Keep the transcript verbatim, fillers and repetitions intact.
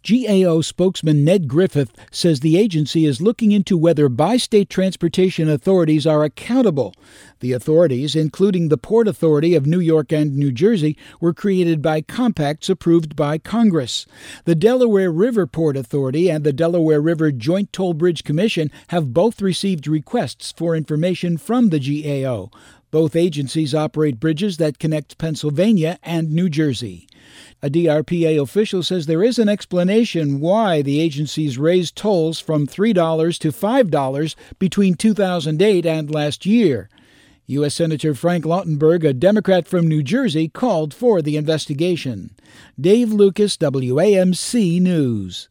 G A O spokesman Ned Griffith says the agency is looking into whether bi-state transportation authorities are accountable. The authorities, including the Port Authority of New York and New Jersey, were created by compacts approved by Congress. The Delaware River Port Authority and the Delaware River Joint Toll Bridge Commission have both received requests for information from the G A O. Both agencies operate bridges that connect Pennsylvania and New Jersey. A D R P A official says there is an explanation why the agencies raised tolls from three dollars to five dollars between two thousand eight and last year. U S Senator Frank Lautenberg, a Democrat from New Jersey, called for the investigation. Dave Lucas, W A M C News.